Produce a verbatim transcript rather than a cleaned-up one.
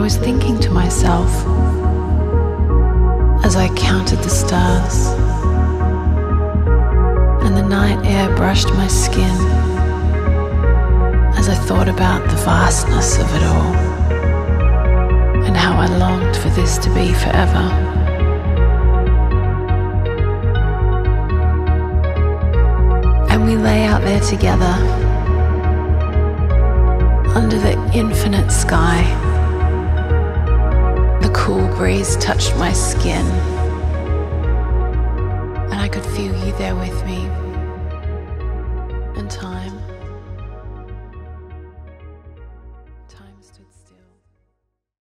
was thinking to myself as I counted the stars, and the night air brushed my skin as I thought about the vastness of it all and how I longed for this to be forever. And we lay out there together under the infinite sky. The cool breeze touched my skin, and I could feel you there with me.